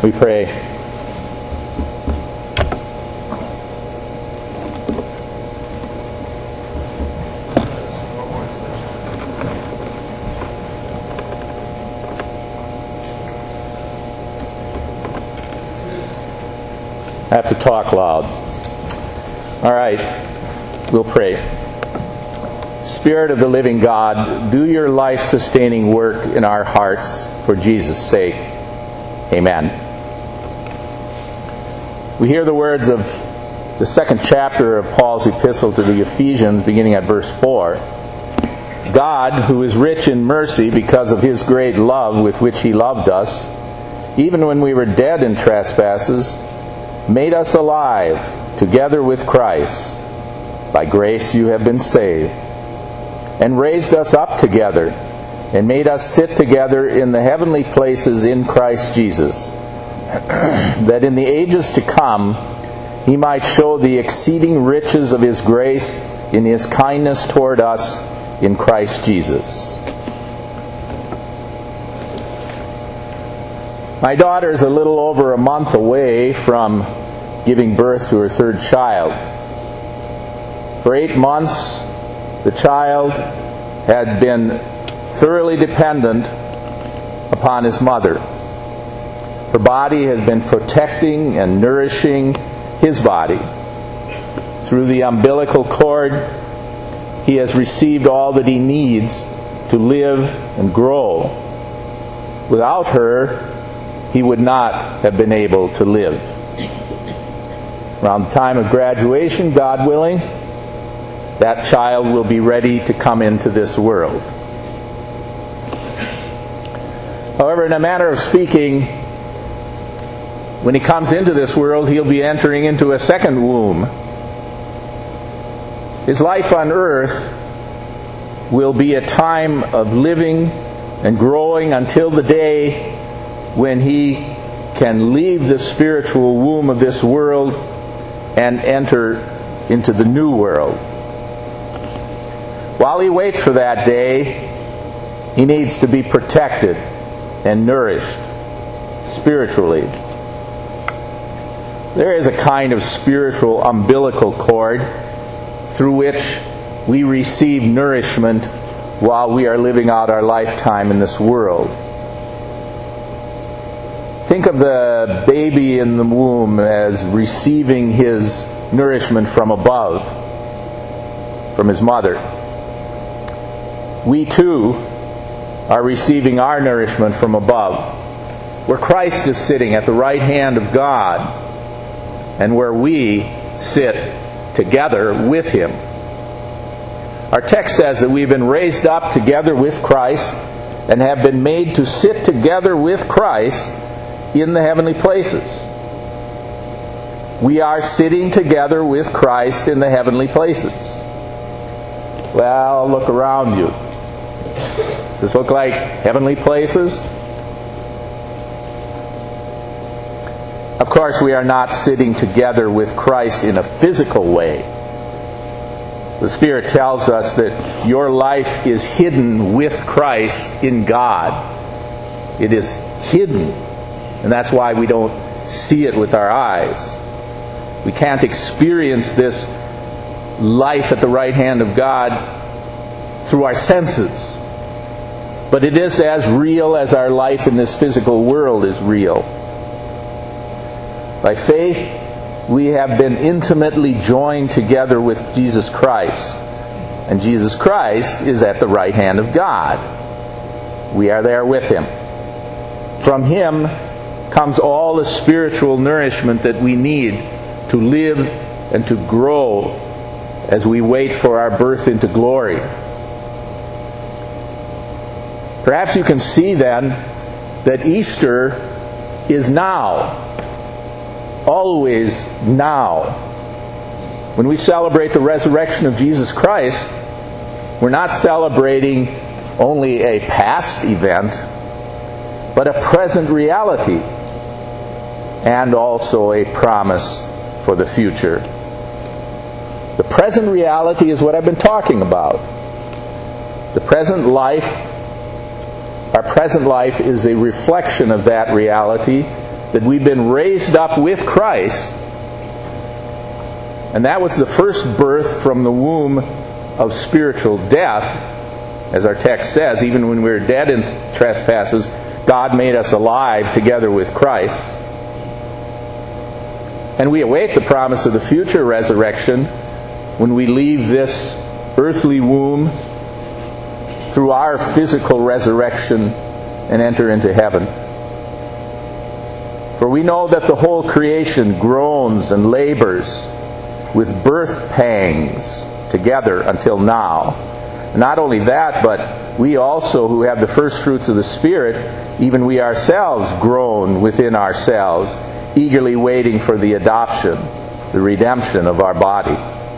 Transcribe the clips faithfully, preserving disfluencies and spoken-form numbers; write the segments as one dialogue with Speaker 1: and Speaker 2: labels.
Speaker 1: We pray. I have to talk loud. All right, we'll pray. Spirit of the living God, do your life-sustaining work in our hearts for Jesus' sake. Amen. We hear the words of the second chapter of Paul's epistle to the Ephesians, beginning at verse four. God, who is rich in mercy because of His great love with which He loved us, even when we were dead in trespasses, made us alive together with Christ. By grace you have been saved, and raised us up together, and made us sit together in the heavenly places in Christ Jesus, that in the ages to come He might show the exceeding riches of His grace in His kindness toward us in Christ Jesus. My daughter is a little over a month away from giving birth to her third child. For eight months, the child had been thoroughly dependent upon his mother. Her body had been protecting and nourishing his body. Through the umbilical cord, he has received all that he needs to live and grow. Without her, he would not have been able to live. Around the time of graduation, God willing, that child will be ready to come into this world. However, in a manner of speaking, when he comes into this world, he'll be entering into a second womb. His life on earth will be a time of living and growing until the day when he can leave the spiritual womb of this world and enter into the new world. While he waits for that day, he needs to be protected and nourished spiritually. There is a kind of spiritual umbilical cord through which we receive nourishment while we are living out our lifetime in this world. Think of the baby in the womb as receiving his nourishment from above, from his mother. We too are receiving our nourishment from above, where Christ is sitting at the right hand of God, and where we sit together with Him. Our text says that we've been raised up together with Christ and have been made to sit together with Christ in the heavenly places. We are sitting together with Christ in the heavenly places. Well, look around you. Does this look like heavenly places? Of course, we are not sitting together with Christ in a physical way. The Spirit tells us that your life is hidden with Christ in God. It is hidden. And that's why we don't see it with our eyes. We can't experience this life at the right hand of God through our senses. But it is as real as our life in this physical world is real. By faith, we have been intimately joined together with Jesus Christ. And Jesus Christ is at the right hand of God. We are there with Him. From Him comes all the spiritual nourishment that we need to live and to grow as we wait for our birth into glory. Perhaps you can see then that Easter is now. Always now. When we celebrate the resurrection of Jesus Christ, we're not celebrating only a past event, but a present reality, and also a promise for the future. The present reality is what I've been talking about. The present life, our present life is a reflection of that reality that we've been raised up with Christ, and that was the first birth from the womb of spiritual death, as our text says, even when we were dead in trespasses, God made us alive together with Christ. And we await the promise of the future resurrection when we leave this earthly womb through our physical resurrection and enter into heaven. For we know that the whole creation groans and labors with birth pangs together until now. Not only that, but we also who have the first fruits of the Spirit, even we ourselves groan within ourselves, eagerly waiting for the adoption, the redemption of our body.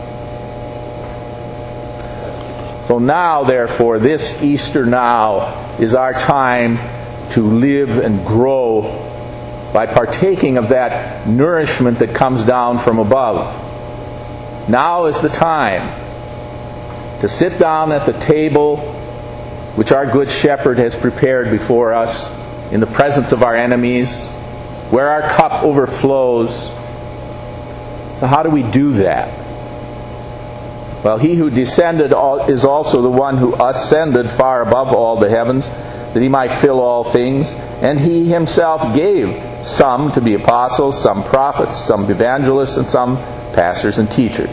Speaker 1: So now, therefore, this Easter now is our time to live and grow by partaking of that nourishment that comes down from above. Now is the time to sit down at the table which our good shepherd has prepared before us in the presence of our enemies, where our cup overflows. So how do we do that? Well, he who descended is also the one who ascended far above all the heavens, that he might fill all things. And he himself gave some to be apostles, some prophets, some evangelists, and some pastors and teachers.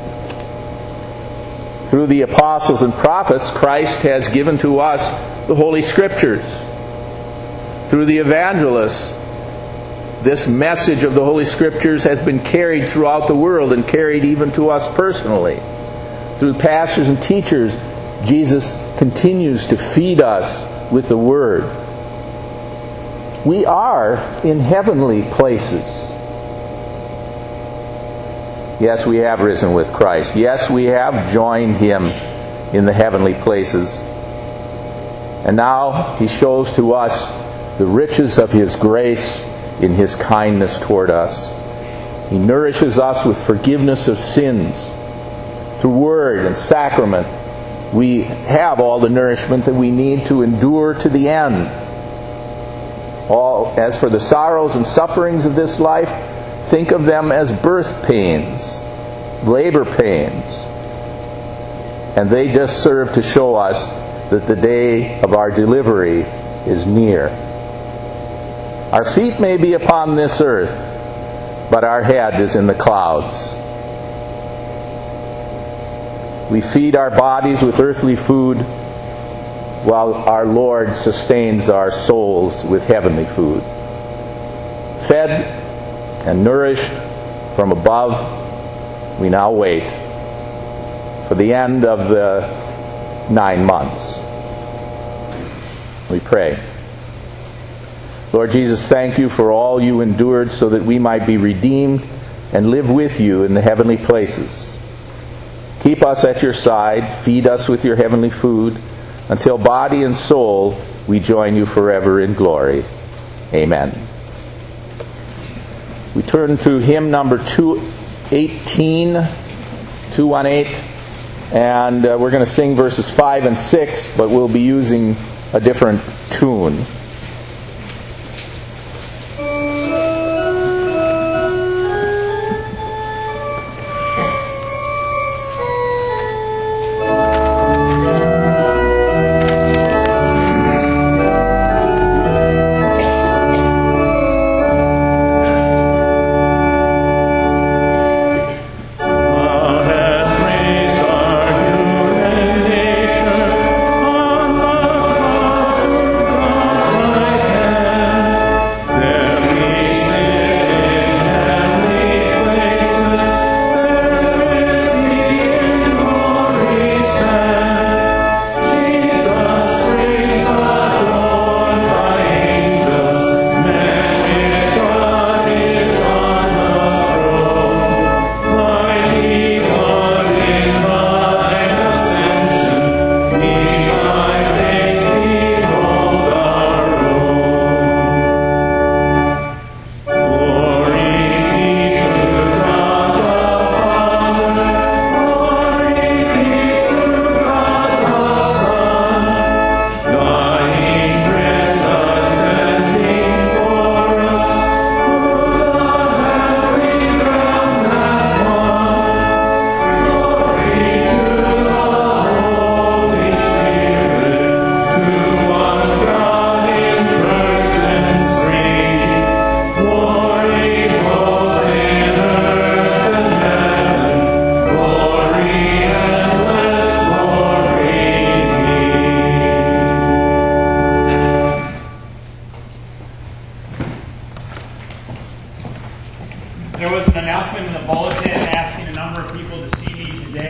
Speaker 1: Through the apostles and prophets, Christ has given to us the Holy Scriptures. Through the evangelists, this message of the Holy Scriptures has been carried throughout the world and carried even to us personally. Through pastors and teachers, Jesus continues to feed us with the Word. We are in heavenly places. Yes, we have risen with Christ. Yes, we have joined Him in the heavenly places. And now He shows to us the riches of His grace in His kindness toward us. He nourishes us with forgiveness of sins. Through Word and Sacrament, we have all the nourishment that we need to endure to the end. All, as for the sorrows and sufferings of this life, think of them as birth pains, labor pains. And they just serve to show us that the day of our delivery is near. Our feet may be upon this earth, but our head is in the clouds. We feed our bodies with earthly food, while our Lord sustains our souls with heavenly food. Fed and nourished from above, we now wait for the end of the nine months. We pray. Lord Jesus, thank you for all you endured so that we might be redeemed and live with you in the heavenly places. Keep us at your side, feed us with your heavenly food, until body and soul we join you forever in glory. Amen. We turn to hymn number two eighteen, two eighteen, and uh, we're going to sing verses five and six, but we'll be using a different tune.